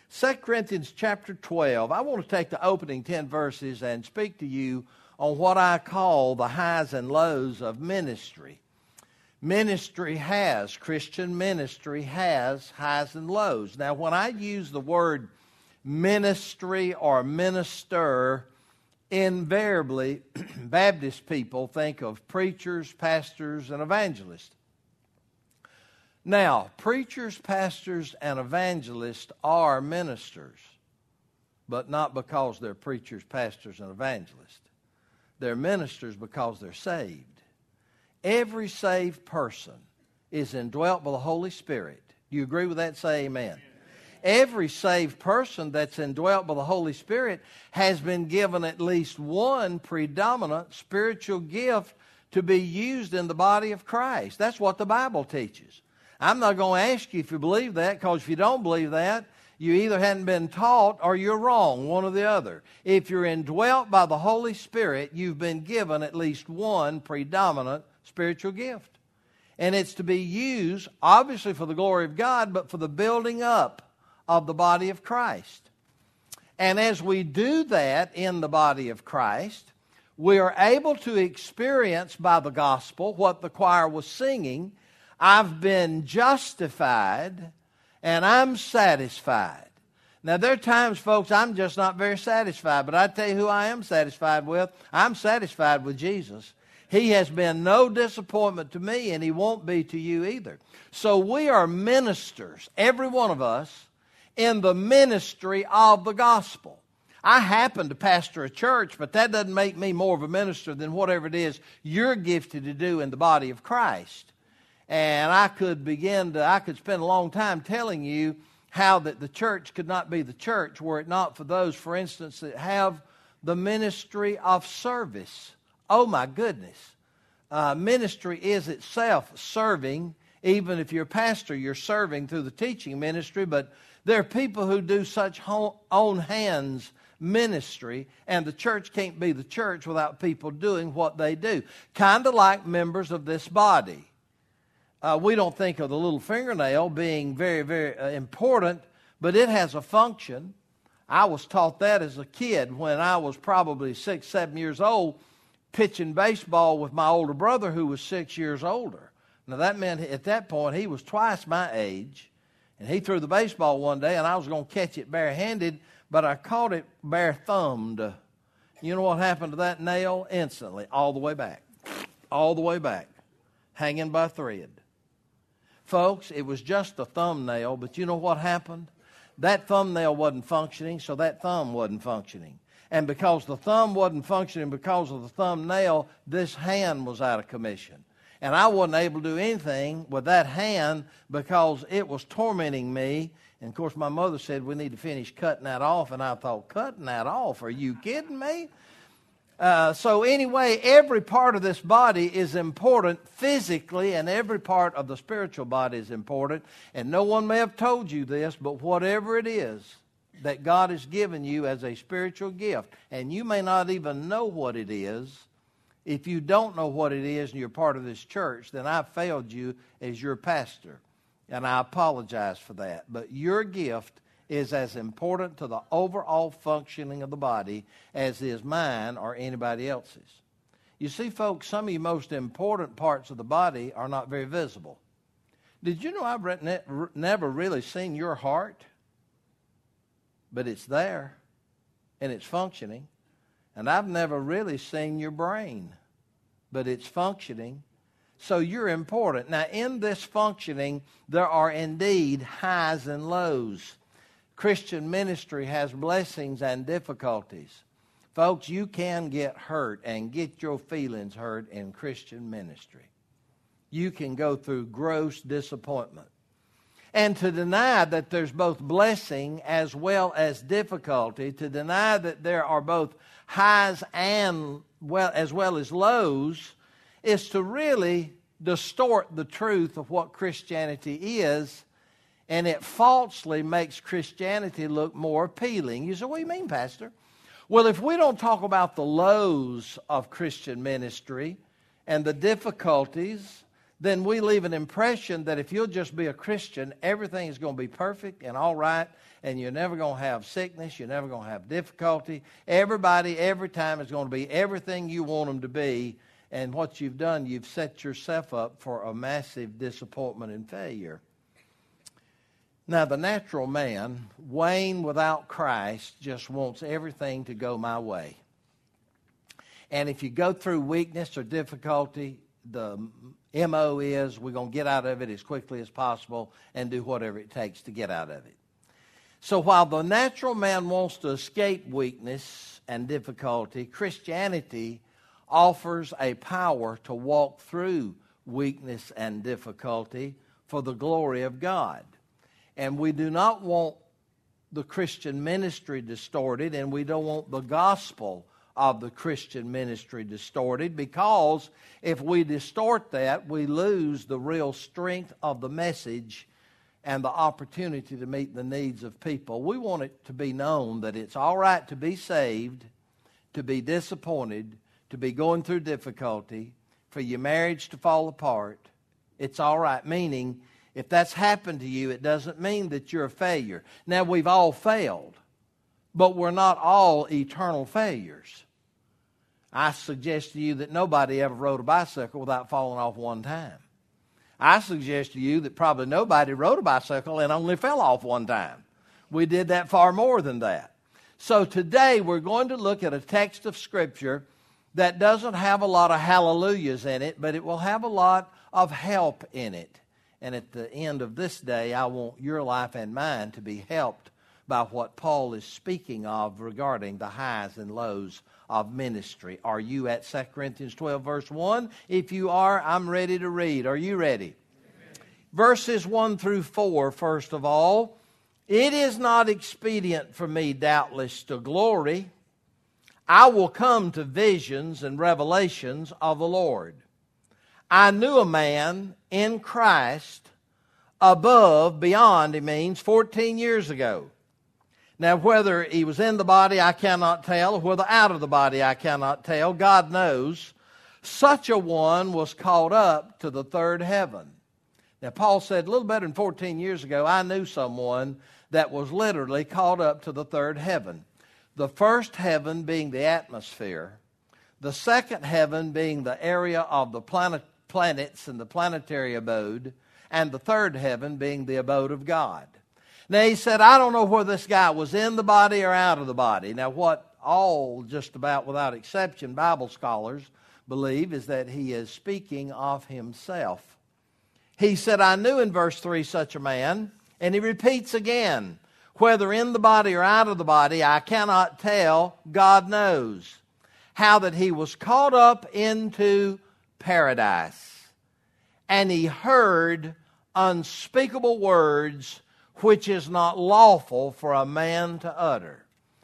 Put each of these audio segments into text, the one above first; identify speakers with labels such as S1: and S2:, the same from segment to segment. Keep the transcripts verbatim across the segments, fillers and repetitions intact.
S1: Second Corinthians chapter twelve. I want to take the opening ten verses and speak to you on what I call the highs and lows of ministry. Ministry has, Christian ministry has highs and lows. Now, when I use the word ministry or minister, invariably, Baptist people think of preachers, pastors, and evangelists. Now, preachers, pastors, and evangelists are ministers, but not because they're preachers, pastors, and evangelists. They're ministers because they're saved. Every saved person is indwelt by the Holy Spirit. Do you agree with that? Say amen. Every saved person that's indwelt by the Holy Spirit has been given at least one predominant spiritual gift to be used in the body of Christ. That's what the Bible teaches. I'm not going to ask you if you believe that, because if you don't believe that, you either hadn't been taught or you're wrong, one or the other. If you're indwelt by the Holy Spirit, you've been given at least one predominant spiritual gift. And it's to be used, obviously, for the glory of God, but for the building up of the body of Christ. And as we do that in the body of Christ, we are able to experience by the gospel what the choir was singing. I've been justified and I'm satisfied. Now, there are times, folks, I'm just not very satisfied, but I tell you who I am satisfied with. I'm satisfied with Jesus. He has been no disappointment to me, and He won't be to you either. So we are ministers, every one of us, in the ministry of the gospel. I happen to pastor a church, but that doesn't make me more of a minister than whatever it is you're gifted to do in the body of Christ. And I could begin to, I could spend a long time telling you how that the church could not be the church were it not for those, for instance, that have the ministry of service. Oh my goodness. Uh, ministry is itself serving. Even if you're a pastor, you're serving through the teaching ministry, but there are people who do such own hands ministry, and the church can't be the church without people doing what they do. Kind of like members of this body. Uh, we don't think of the little fingernail being very, very uh, important, but it has a function. I was taught that as a kid when I was probably six, seven years old, pitching baseball with my older brother who was six years older. Now that meant at that point he was twice my age, and he threw the baseball one day and I was going to catch it barehanded, but I caught it bare-thumbed. You know what happened to that nail? Instantly, all the way back. All the way back. Hanging by a thread. Folks, it was just a thumbnail, but you know what happened? That thumbnail wasn't functioning, so that thumb wasn't functioning. And because the thumb wasn't functioning because of the thumbnail, this hand was out of commission. And I wasn't able to do anything with that hand because it was tormenting me. And, of course, my mother said, we need to finish cutting that off. And I thought, cutting that off? Are you kidding me? Uh, so anyway, every part of this body is important physically, and every part of the spiritual body is important. And no one may have told you this, but whatever it is that God has given you as a spiritual gift, and you may not even know what it is, if you don't know what it is and you're part of this church, then I've failed you as your pastor, and I apologize for that. But your gift is as important to the overall functioning of the body as is mine or anybody else's. You see, folks, some of your most important parts of the body are not very visible. Did you know I've ne- never really seen your heart? But it's there, and it's functioning. And I've never really seen your brain, but it's functioning. So you're important. Now, in this functioning, there are indeed highs and lows. Christian ministry has blessings and difficulties. Folks, you can get hurt and get your feelings hurt in Christian ministry. You can go through gross disappointment. And to deny that there's both blessing as well as difficulty, to deny that there are both highs and well as well as lows, is to really distort the truth of what Christianity is. And it falsely makes Christianity look more appealing. You say, what do you mean, Pastor? Well, if we don't talk about the lows of Christian ministry and the difficulties, then we leave an impression that if you'll just be a Christian, everything is going to be perfect and all right, and you're never going to have sickness, you're never going to have difficulty. Everybody, every time, is going to be everything you want them to be, and what you've done, you've set yourself up for a massive disappointment and failure. Now, the natural man, Wayne without Christ, just wants everything to go my way. And if you go through weakness or difficulty, the M O is we're going to get out of it as quickly as possible and do whatever it takes to get out of it. So while the natural man wants to escape weakness and difficulty, Christianity offers a power to walk through weakness and difficulty for the glory of God. And we do not want the Christian ministry distorted, and we don't want the gospel of the Christian ministry distorted, because if we distort that, we lose the real strength of the message and the opportunity to meet the needs of people. We want it to be known that it's all right to be saved, to be disappointed, to be going through difficulty, for your marriage to fall apart. It's all right, meaning if that's happened to you, it doesn't mean that you're a failure. Now, we've all failed, but we're not all eternal failures. I suggest to you that nobody ever rode a bicycle without falling off one time. I suggest to you that probably nobody rode a bicycle and only fell off one time. We did that far more than that. So today we're going to look at a text of Scripture that doesn't have a lot of hallelujahs in it, but it will have a lot of help in it. And at the end of this day, I want your life and mine to be helped by what Paul is speaking of regarding the highs and lows of ministry. Are you at Second Corinthians twelve, verse one? If you are, I'm ready to read. Are you ready? Amen. Verses one through four, first of all. It is not expedient for me, doubtless, to glory. I will come to visions and revelations of the Lord. I knew a man in Christ above, beyond, he means, fourteen years ago. Now, whether he was in the body, I cannot tell, or whether out of the body, I cannot tell. God knows. Such a one was caught up to the third heaven. Now, Paul said a little better than fourteen years ago, I knew someone that was literally caught up to the third heaven. The first heaven being the atmosphere, the second heaven being the area of the planet, planets and the planetary abode, and the third heaven being the abode of God. Now, he said, I don't know whether this guy was in the body or out of the body. Now, what all, just about without exception, Bible scholars believe is that he is speaking of himself. He said, I knew in verse three such a man, and he repeats again, whether in the body or out of the body, I cannot tell, God knows. How that he was caught up into paradise, and he heard unspeakable words which is not lawful for a man to utter.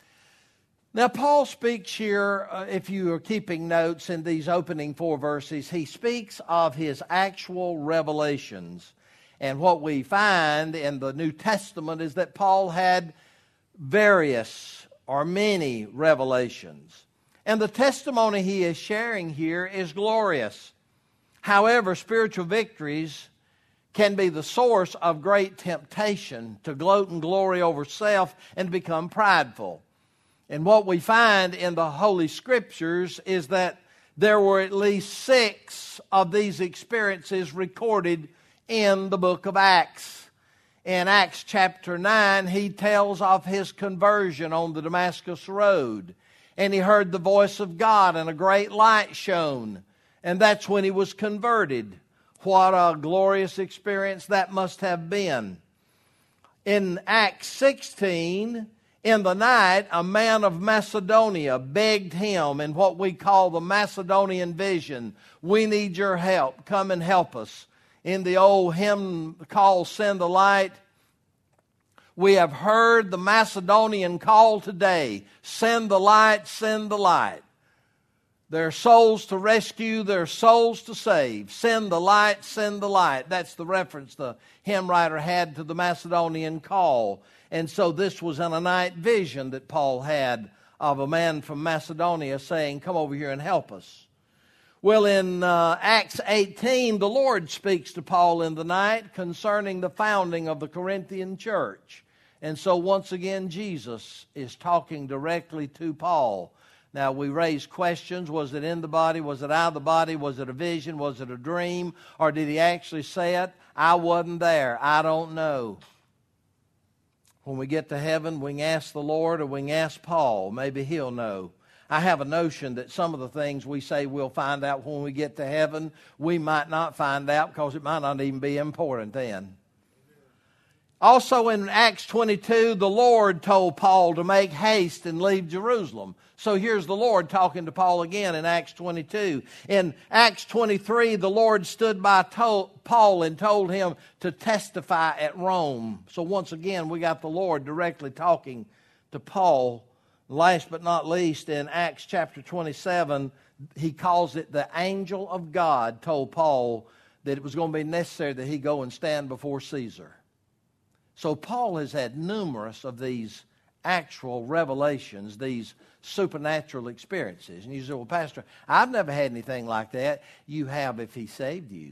S1: Now, Paul speaks here, uh, if you are keeping notes in these opening four verses, he speaks of his actual revelations. And what we find in the New Testament is that Paul had various or many revelations. And the testimony he is sharing here is glorious. However, spiritual victories can be the source of great temptation to gloat and glory over self and become prideful. And what we find in the Holy Scriptures is that there were at least six of these experiences recorded in the book of Acts. In Acts chapter nine, he tells of his conversion on the Damascus Road. And he heard the voice of God, and a great light shone. And that's when he was converted. What a glorious experience that must have been. In Acts sixteen, in the night, a man of Macedonia begged him in what we call the Macedonian vision. We need your help. Come and help us. In the old hymn called Send the Light, we have heard the Macedonian call today. Send the light, send the light. There are souls to rescue, there are souls to save. Send the light, send the light. That's the reference the hymn writer had to the Macedonian call. And so this was in a night vision that Paul had of a man from Macedonia saying, come over here and help us. Well, in uh, Acts eighteen, the Lord speaks to Paul in the night concerning the founding of the Corinthian church. And so once again, Jesus is talking directly to Paul. Now, we raise questions. Was it in the body? Was it out of the body? Was it a vision? Was it a dream? Or did he actually say it? I wasn't there. I don't know. When we get to heaven, we can ask the Lord or we can ask Paul. Maybe he'll know. I have a notion that some of the things we say we'll find out when we get to heaven, we might not find out because it might not even be important then. Also in Acts twenty-two, the Lord told Paul to make haste and leave Jerusalem. So here's the Lord talking to Paul again in Acts twenty-two. In Acts twenty-three, the Lord stood by Paul and told him to testify at Rome. So once again, we got the Lord directly talking to Paul. Last but not least, in Acts chapter twenty-seven, he calls it the angel of God told Paul that it was going to be necessary that he go and stand before Caesar. So Paul has had numerous of these actual revelations, these supernatural experiences. And you say, well, Pastor, I've never had anything like that. You have if he saved you.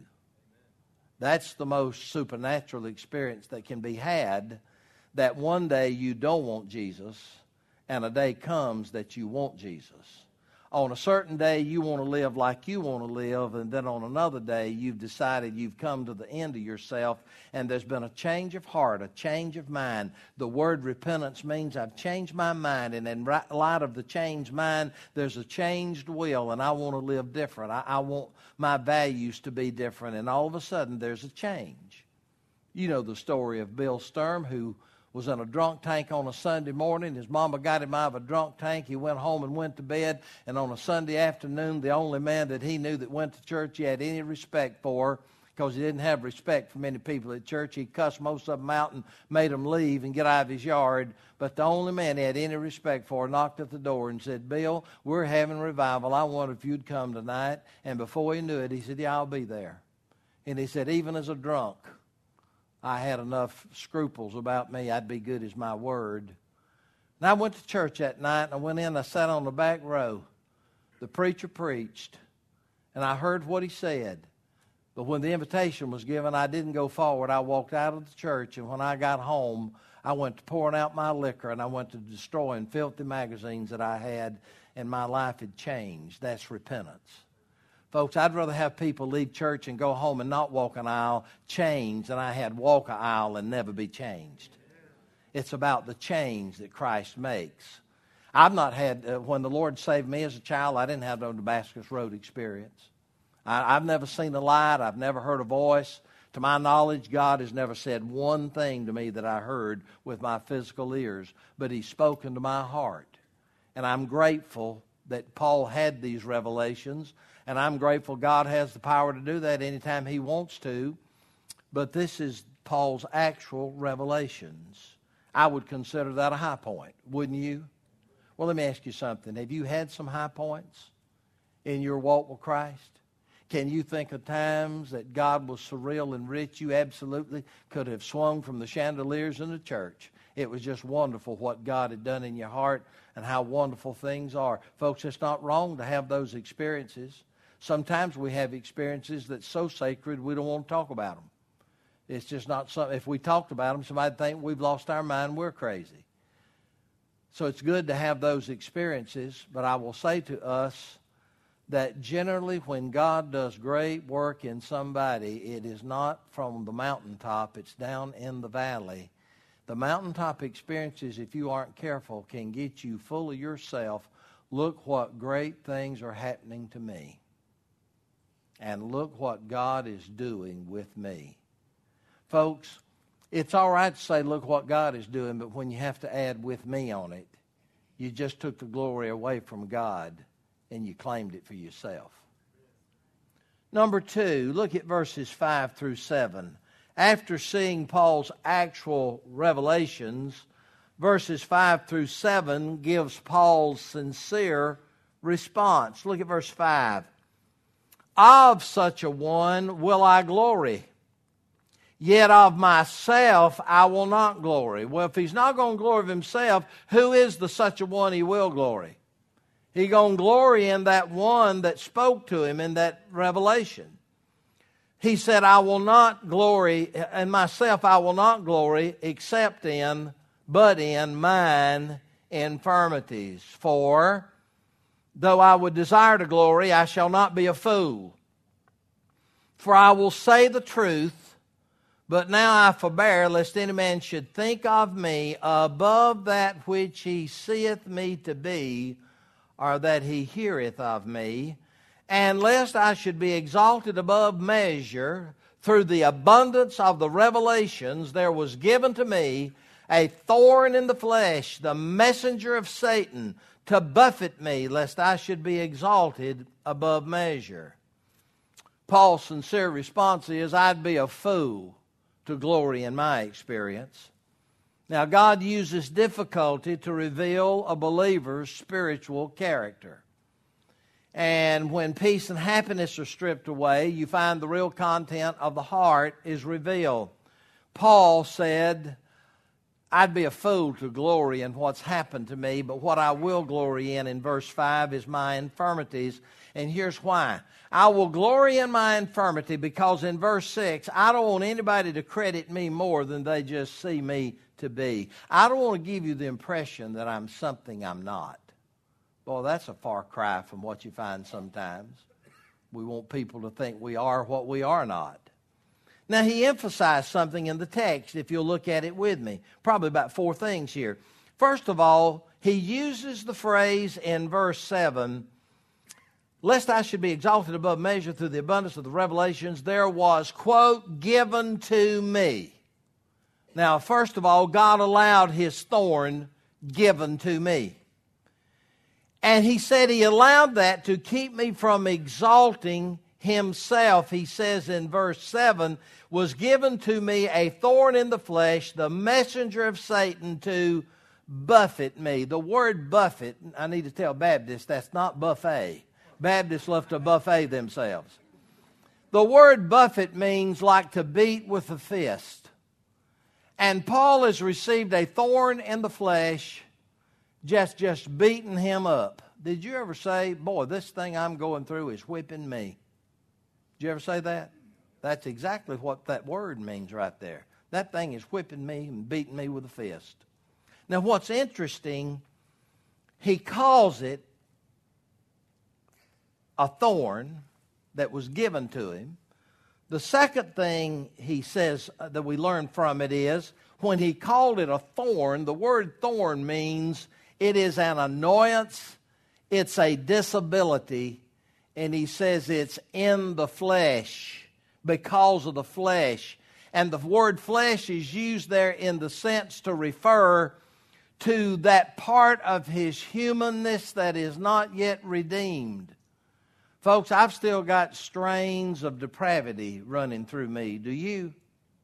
S1: That's the most supernatural experience that can be had, that one day you don't want Jesus, and a day comes that you want Jesus. On a certain day, you want to live like you want to live, and then on another day, you've decided you've come to the end of yourself, and there's been a change of heart, a change of mind. The word repentance means I've changed my mind, and in light of the changed mind, there's a changed will, and I want to live different. I, I want my values to be different, and all of a sudden, there's a change. You know the story of Bill Sturm, who was in a drunk tank on a Sunday morning. His mama got him out of a drunk tank. He went home and went to bed. And on a Sunday afternoon, the only man that he knew that went to church he had any respect for, because he didn't have respect for many people at church. He cussed most of them out and made them leave and get out of his yard. But the only man he had any respect for knocked at the door and said, Bill, we're having revival. I wonder if you'd come tonight. And before he knew it, he said, yeah, I'll be there. And he said, even as a drunk, I had enough scruples about me. I'd be good as my word. And I went to church that night, and I went in and I sat on the back row. The preacher preached, and I heard what he said. But when the invitation was given, I didn't go forward. I walked out of the church, and when I got home, I went to pouring out my liquor, and I went to destroying filthy magazines that I had, and my life had changed. That's repentance. Folks, I'd rather have people leave church and go home and not walk an aisle changed than I had walk an aisle and never be changed. It's about the change that Christ makes. I've not had, uh, when the Lord saved me as a child, I didn't have no Damascus Road experience. I, I've never seen a light. I've never heard a voice. To my knowledge, God has never said one thing to me that I heard with my physical ears, but He's spoken to my heart. And I'm grateful that Paul had these revelations. And I'm grateful God has the power to do that anytime He wants to. But this is Paul's actual revelations. I would consider that a high point, wouldn't you? Well, let me ask you something. Have you had some high points in your walk with Christ? Can you think of times that God was surreal and rich? You absolutely could have swung from the chandeliers in the church. It was just wonderful what God had done in your heart and how wonderful things are. Folks, it's not wrong to have those experiences. Sometimes we have experiences that's so sacred we don't want to talk about them. It's just not something. If we talked about them, somebody'd think we've lost our mind, we're crazy. So it's good to have those experiences, but I will say to us that generally when God does great work in somebody, it is not from the mountaintop, it's down in the valley. The mountaintop experiences, if you aren't careful, can get you full of yourself. Look what great things are happening to me. And look what God is doing with me. Folks, it's all right to say, look what God is doing, but when you have to add with me on it, you just took the glory away from God and you claimed it for yourself. Number two, look at verses five through seven. After seeing Paul's actual revelations, verses five through seven gives Paul's sincere response. Look at verse five. Of such a one will I glory, yet of myself I will not glory. Well, if he's not going to glory of himself, who is the such a one he will glory? He going to glory in that one that spoke to him in that revelation. He said, I will not glory, in myself I will not glory, except in, but in mine infirmities. For, though I would desire to glory, I shall not be a fool. For I will say the truth, but now I forbear, lest any man should think of me above that which he seeth me to be, or that he heareth of me, and lest I should be exalted above measure, through the abundance of the revelations there was given to me a thorn in the flesh, the messenger of Satan, to buffet me, lest I should be exalted above measure. Paul's sincere response is, I'd be a fool to glory in my experience. Now, God uses difficulty to reveal a believer's spiritual character. And when peace and happiness are stripped away, you find the real content of the heart is revealed. Paul said, I'd be a fool to glory in what's happened to me, but what I will glory in, in verse five, is my infirmities. And here's why. I will glory in my infirmity because in verse six, I don't want anybody to credit me more than they just see me to be. I don't want to give you the impression that I'm something I'm not. Boy, that's a far cry from what you find sometimes. We want people to think we are what we are not. Now, he emphasized something in the text, if you'll look at it with me. Probably about four things here. First of all, he uses the phrase in verse seven, lest I should be exalted above measure through the abundance of the revelations, there was, quote, given to me. Now, first of all, God allowed his thorn given to me. And he said he allowed that to keep me from exalting himself. He says in verse seven, was given to me a thorn in the flesh, the messenger of Satan to buffet me. The word buffet, I need to tell Baptists, that's not buffet. Baptists love to buffet themselves. The word buffet means like to beat with a fist. And Paul has received a thorn in the flesh, just, just beating him up. Did you ever say, boy, this thing I'm going through is whipping me? Did you ever say that? That's exactly what that word means right there. That thing is whipping me and beating me with a fist. Now, what's interesting, he calls it a thorn that was given to him. The second thing he says that we learn from it is, when he called it a thorn, the word thorn means it is an annoyance, it's a disability, and he says it's in the flesh, because of the flesh. And the word flesh is used there in the sense to refer to that part of his humanness that is not yet redeemed. Folks, I've still got strains of depravity running through me. Do you?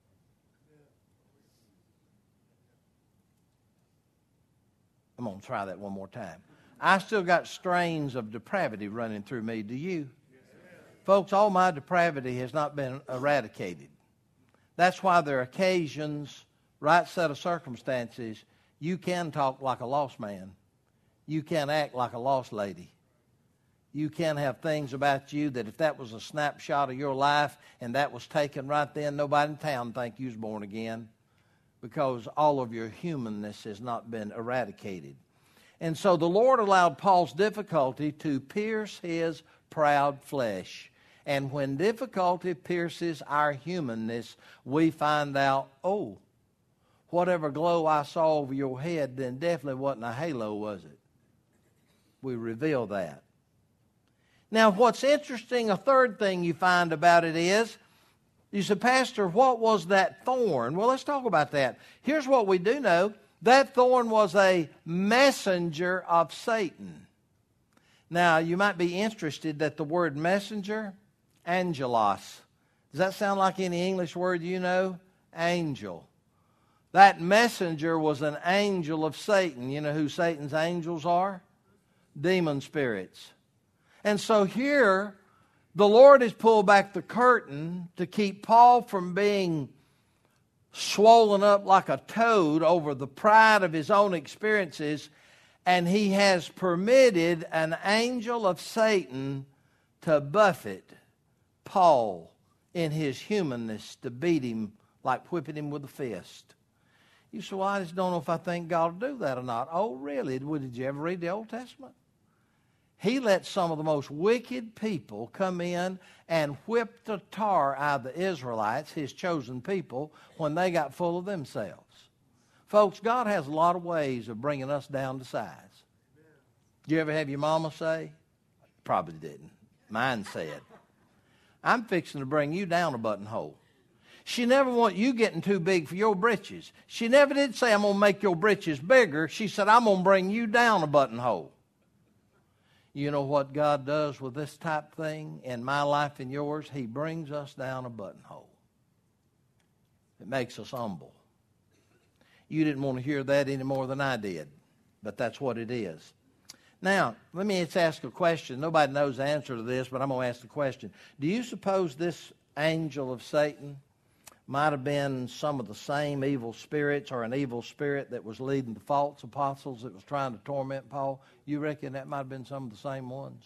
S1: I'm going to try that one more time. I still got strains of depravity running through me. Do you? Folks, all my depravity has not been eradicated. That's why there are occasions, right set of circumstances, you can talk like a lost man. You can act like a lost lady. You can have things about you that if that was a snapshot of your life and that was taken right then, nobody in town think you was born again, because all of your humanness has not been eradicated. And so the Lord allowed Paul's difficulty to pierce his proud flesh. And when difficulty pierces our humanness, we find out, oh, whatever glow I saw over your head then definitely wasn't a halo, was it? We reveal that. Now, what's interesting, a third thing you find about it is, you say, Pastor, what was that thorn? Well, let's talk about that. Here's what we do know. That thorn was a messenger of Satan. Now, you might be interested that the word messenger, angelos. Does that sound like any English word you know? Angel. That messenger was an angel of Satan. You know who Satan's angels are? Demon spirits. And so here, the Lord has pulled back the curtain to keep Paul from being swollen up like a toad over the pride of his own experiences, And he has permitted an angel of Satan to buffet Paul in his humanness, to beat him like whipping him with a fist. You say, well, I just don't know if I think God will do that or not. Oh, really? Well, did you ever read the Old Testament? He let some of the most wicked people come in and whip the tar out of the Israelites, his chosen people, when they got full of themselves. Folks, God has a lot of ways of bringing us down to size. Did you ever have your mama say? Probably didn't. Mine said, I'm fixing to bring you down a buttonhole. She never wanted you getting too big for your britches. She never did say, I'm going to make your britches bigger. She said, I'm going to bring you down a buttonhole. You know what God does with this type thing in my life and yours? He brings us down a buttonhole. It makes us humble. You didn't want to hear that any more than I did, but that's what it is. Now, let me just ask a question. Nobody knows the answer to this, but I'm going to ask the question. Do you suppose this angel of Satan might have been some of the same evil spirits, or an evil spirit that was leading the false apostles that was trying to torment Paul? You reckon that might have been some of the same ones?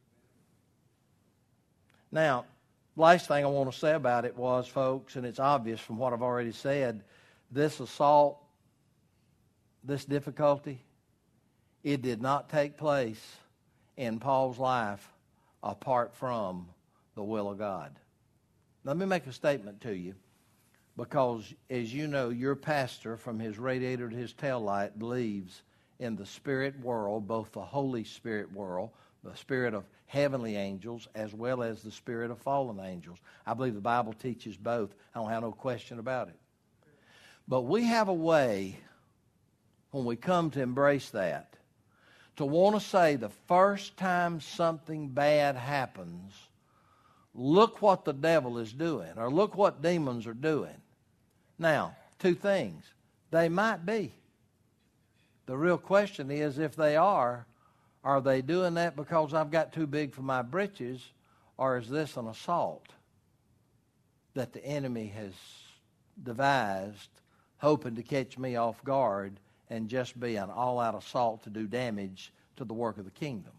S1: Now, last thing I want to say about it was, folks, and it's obvious from what I've already said, this assault, this difficulty, it did not take place in Paul's life apart from the will of God. Let me make a statement to you, because, as you know, your pastor, from his radiator to his taillight, believes in the spirit world, both the Holy Spirit world, the spirit of heavenly angels, as well as the spirit of fallen angels. I believe the Bible teaches both. I don't have no question about it. But we have a way, when we come to embrace that, to want to say the first time something bad happens, look what the devil is doing, or look what demons are doing. Now, two things. They might be. The real question is, if they are, are they doing that because I've got too big for my britches, or is this an assault that the enemy has devised, hoping to catch me off guard and just be an all-out assault to do damage to the work of the kingdom?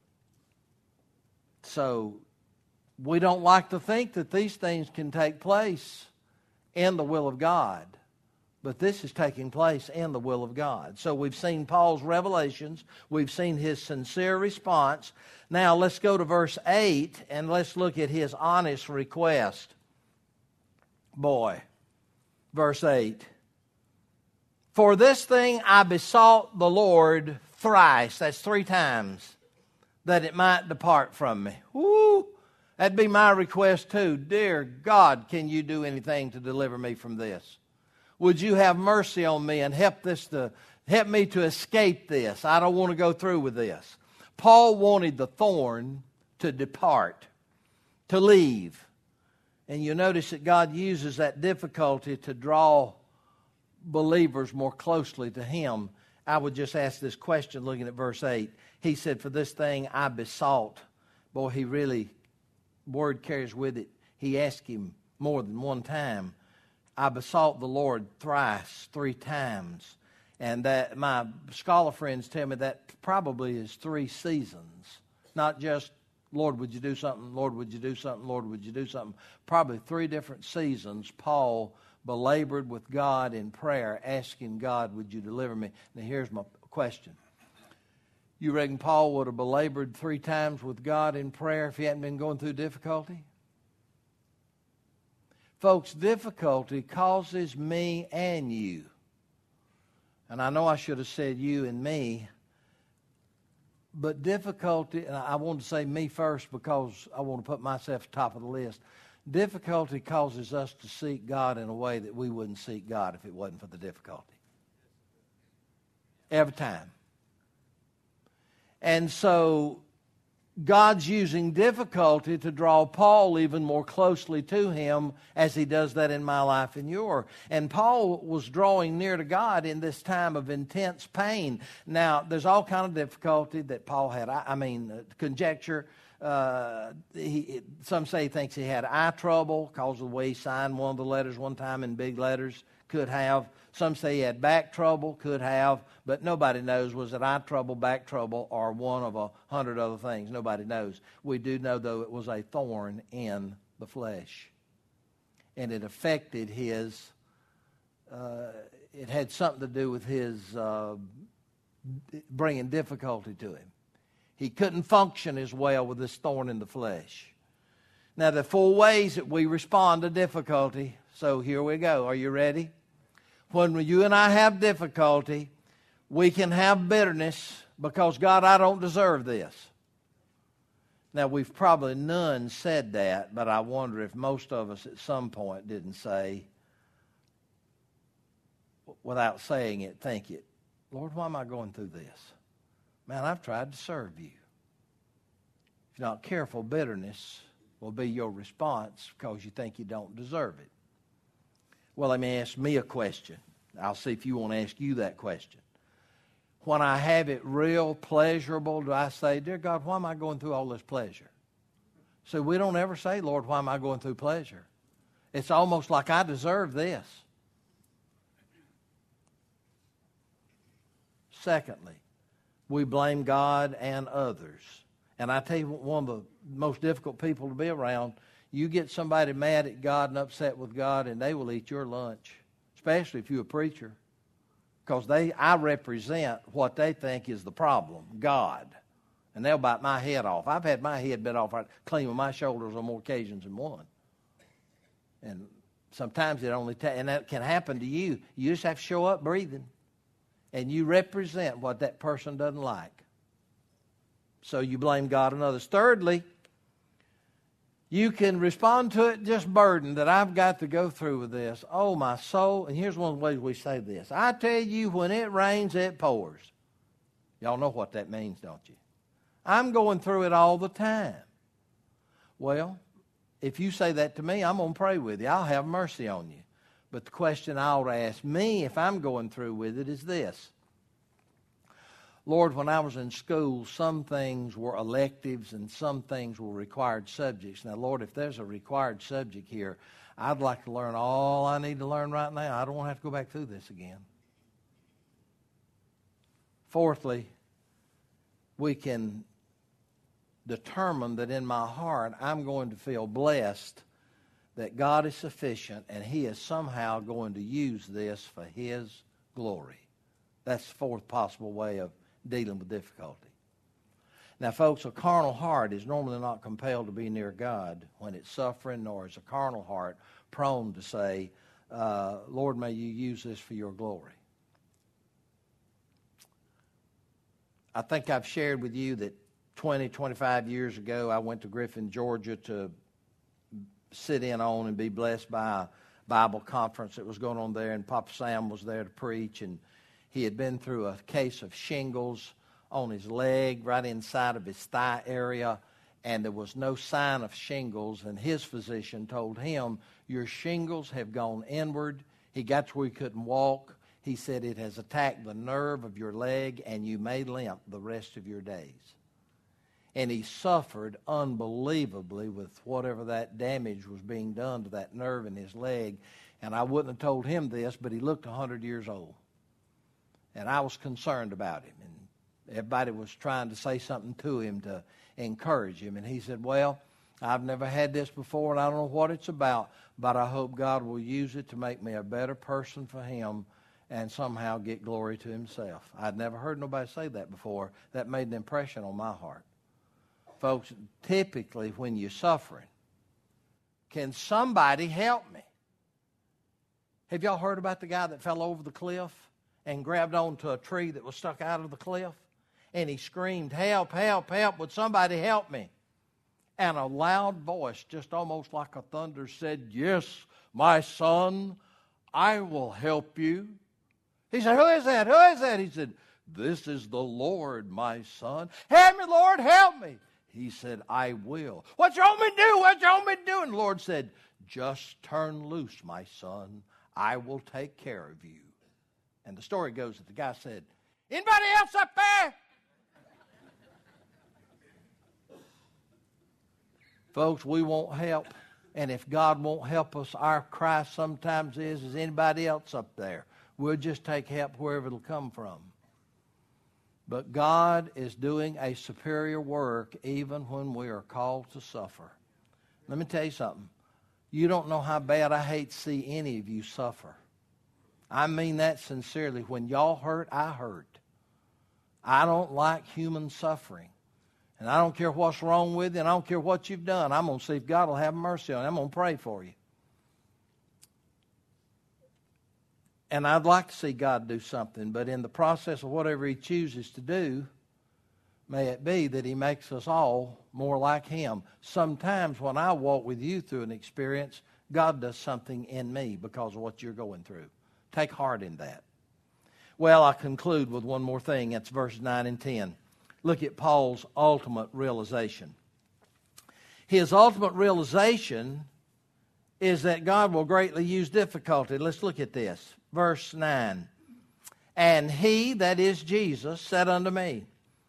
S1: So we don't like to think that these things can take place in the will of God, but this is taking place in the will of God. So we've seen Paul's revelations. We've seen his sincere response. Now let's go to verse eight and let's look at his honest request. Boy, verse eight. For this thing I besought the Lord thrice, that's three times, that it might depart from me. Woo! That'd be my request too. Dear God, can you do anything to deliver me from this? Would you have mercy on me and help this to help me to escape this? I don't want to go through with this. Paul wanted the thorn to depart, to leave. And you notice that God uses that difficulty to draw believers more closely to him. I would just ask this question looking at verse eight. He said, for this thing I besought. Boy, he really, word carries with it. He asked him more than one time. I besought the Lord thrice, three times. And that my scholar friends tell me that probably is three seasons. Not just, Lord, would you do something? Lord, would you do something? Lord, would you do something? Probably three different seasons Paul belabored with God in prayer, asking God, would you deliver me? Now here's my question. You reckon Paul would have belabored three times with God in prayer if he hadn't been going through difficulty? Folks, difficulty causes me and you. And I know I should have said you and me, but difficulty, and I want to say me first because I want to put myself top of the list. Difficulty causes us to seek God in a way that we wouldn't seek God if it wasn't for the difficulty. Every time. And so God's using difficulty to draw Paul even more closely to him as he does that in my life and yours. And Paul was drawing near to God in this time of intense pain. Now, there's all kind of difficulty that Paul had. I, I mean, uh, conjecture. Uh, he, some say he thinks he had eye trouble because of the way he signed one of the letters one time in big letters. could have. Some say he had back trouble, could have, but nobody knows. Was it eye trouble, back trouble, or one of a hundred other things? Nobody knows. We do know, though, it was a thorn in the flesh. And it affected his, uh, it had something to do with his uh, bringing difficulty to him. He couldn't function as well with this thorn in the flesh. Now, there are four ways that we respond to difficulty. So here we go. Are you ready? When you and I have difficulty, we can have bitterness because, God, I don't deserve this. Now, we've probably none said that, but I wonder if most of us at some point didn't say, without saying it, think it, Lord, why am I going through this? Man, I've tried to serve you. If you're not careful, bitterness will be your response because you think you don't deserve it. Well, let me ask me a question. I'll see if you want to ask you that question. When I have it real pleasurable, do I say, dear God, why am I going through all this pleasure? So we don't ever say, Lord, why am I going through pleasure? It's almost like I deserve this. Secondly, we blame God and others. And I tell you, one of the most difficult people to be around, you get somebody mad at God and upset with God, and they will eat your lunch, especially if you're a preacher, because they, I represent what they think is the problem, God, and they'll bite my head off. I've had my head bit off clean with my shoulders on more occasions than one. And sometimes it only ta- and that can happen to you. You just have to show up breathing, and you represent what that person doesn't like. So you blame God and others. Thirdly, you can respond to it just burdened that I've got to go through with this. Oh, my soul. And here's one of the ways we say this. I tell you, when it rains, it pours. Y'all know what that means, don't you? I'm going through it all the time. Well, if you say that to me, I'm going to pray with you. I'll have mercy on you. But the question I ought to ask me if I'm going through with it is this. Lord, when I was in school, some things were electives and some things were required subjects. Now, Lord, if there's a required subject here, I'd like to learn all I need to learn right now. I don't want to have to go back through this again. Fourthly, we can determine that in my heart I'm going to feel blessed that God is sufficient and He is somehow going to use this for His glory. That's the fourth possible way of dealing with difficulty. Now, folks, a carnal heart is normally not compelled to be near God when it's suffering, nor is a carnal heart prone to say, uh, Lord, may you use this for your glory. I think I've shared with you that twenty, twenty-five years ago, I went to Griffin, Georgia to sit in on and be blessed by a Bible conference that was going on there, and Papa Sam was there to preach, and he had been through a case of shingles on his leg, right inside of his thigh area, and there was no sign of shingles, and his physician told him, your shingles have gone inward. He got to where he couldn't walk. He said it has attacked the nerve of your leg, and you may limp the rest of your days. And he suffered unbelievably with whatever that damage was being done to that nerve in his leg, and I wouldn't have told him this, but he looked one hundred years old. And I was concerned about him. And everybody was trying to say something to him to encourage him. And he said, well, I've never had this before, and I don't know what it's about, but I hope God will use it to make me a better person for Him and somehow get glory to Himself. I'd never heard nobody say that before. That made an impression on my heart. Folks, typically when you're suffering, can somebody help me? Have y'all heard about the guy that fell over the cliff and grabbed onto a tree that was stuck out of the cliff? And he screamed, help, help, help, would somebody help me? And a loud voice, just almost like a thunder, said, yes, my son, I will help you. He said, who is that? Who is that? He said, this is the Lord, my son. Help me, Lord, help me. He said, I will. What you want me to do? What you want me to do? And the Lord said, just turn loose, my son. I will take care of you. And the story goes that the guy said, anybody else up there? Folks, we want help. And if God won't help us, our cry sometimes is, is anybody else up there? We'll just take help wherever it'll come from. But God is doing a superior work even when we are called to suffer. Let me tell you something. You don't know how bad I hate to see any of you suffer. I mean that sincerely. When y'all hurt, I hurt. I don't like human suffering. And I don't care what's wrong with you, and I don't care what you've done. I'm going to see if God will have mercy on you. I'm going to pray for you. And I'd like to see God do something, but in the process of whatever He chooses to do, may it be that He makes us all more like Him. Sometimes when I walk with you through an experience, God does something in me because of what you're going through. Take heart in that. Well, I conclude with one more thing. That's verses nine and ten. Look at Paul's ultimate realization. His ultimate realization is that God will greatly use difficulty. Let's look at this. Verse nine. And He, that is Jesus, said unto me,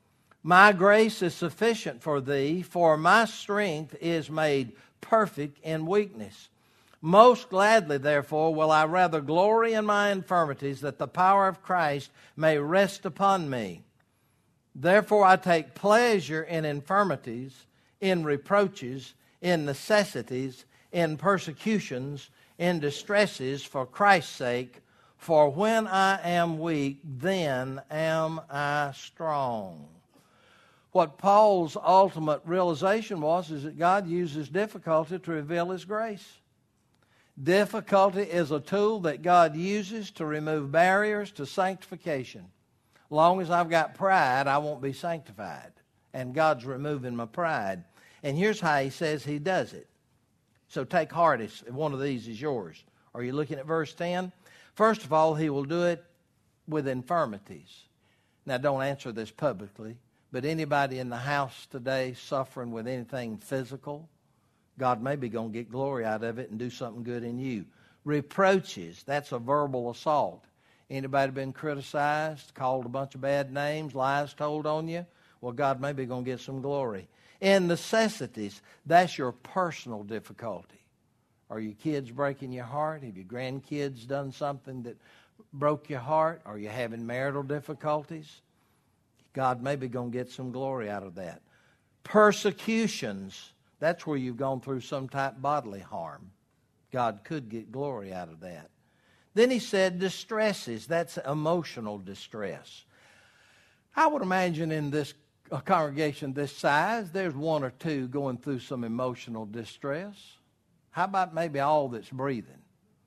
S1: My grace is sufficient for thee, for my strength is made perfect in weakness. Most gladly, therefore, will I rather glory in my infirmities, that the power of Christ may rest upon me. Therefore I take pleasure in infirmities, in reproaches, in necessities, in persecutions, in distresses, for Christ's sake. For when I am weak, then am I strong. What Paul's ultimate realization was is that God uses difficulty to reveal His grace. Difficulty is a tool that God uses to remove barriers to sanctification. As long as I've got pride, I won't be sanctified. And God's removing my pride. And here's how He says He does it. So take heart if one of these is yours. Are you looking at verse ten? First of all, He will do it with infirmities. Now, don't answer this publicly, but anybody in the house today suffering with anything physical, God may be going to get glory out of it and do something good in you. Reproaches, that's a verbal assault. Anybody been criticized, called a bunch of bad names, lies told on you? Well, God may be going to get some glory. In necessities, that's your personal difficulty. Are your kids breaking your heart? Have your grandkids done something that broke your heart? Are you having marital difficulties? God may be going to get some glory out of that. Persecutions, that's where you've gone through some type of bodily harm. God could get glory out of that. Then He said distresses, that's emotional distress. I would imagine in this a congregation this size, there's one or two going through some emotional distress. How about maybe all that's breathing?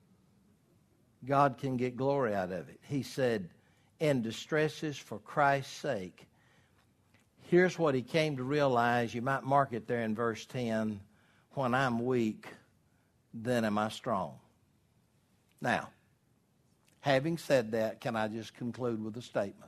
S1: God can get glory out of it. He said, in distresses for Christ's sake. Here's what He came to realize. You might mark it there in verse ten. When I'm weak, then am I strong. Now, having said that, can I just conclude with a statement?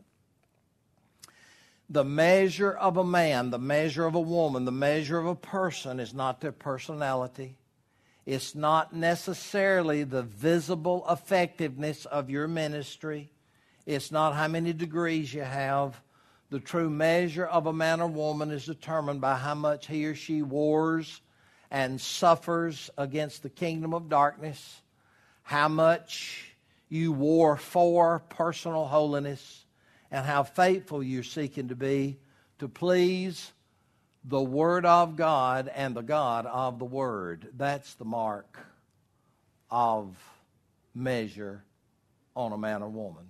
S1: The measure of a man, the measure of a woman, the measure of a person is not their personality. It's not necessarily the visible effectiveness of your ministry. It's not how many degrees you have. The true measure of a man or woman is determined by how much he or she wars and suffers against the kingdom of darkness, how much you war for personal holiness, and how faithful you're seeking to be to please the Word of God and the God of the Word. That's the mark of measure on a man or woman.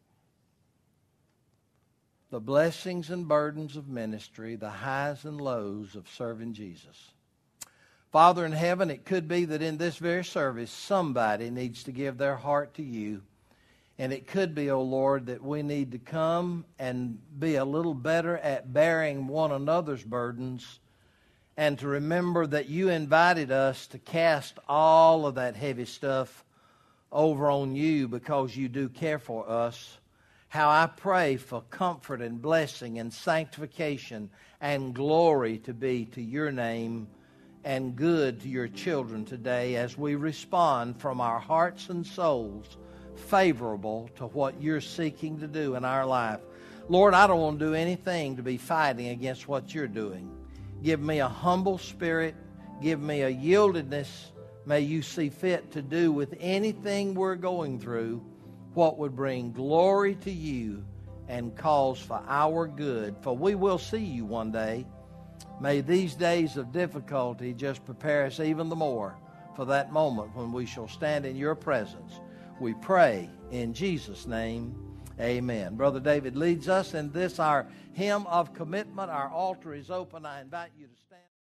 S1: The blessings and burdens of ministry, the highs and lows of serving Jesus. Father in heaven, it could be that in this very service somebody needs to give their heart to You. And it could be, O Lord, that we need to come and be a little better at bearing one another's burdens and to remember that You invited us to cast all of that heavy stuff over on You because You do care for us. How I pray for comfort and blessing and sanctification and glory to be to Your name and good to Your children today as we respond from our hearts and souls favorable to what You're seeking to do in our life. Lord, I don't want to do anything to be fighting against what You're doing. Give me a humble spirit. Give me a yieldedness may you see fit to do with anything we're going through what would bring glory to you and cause for our good, for we will see you one day. May these days of difficulty just prepare us even the more for that moment when we shall stand in your presence. We pray in Jesus' name, amen. Brother David leads us in this, our hymn of commitment. Our altar is open. I invite you to stand.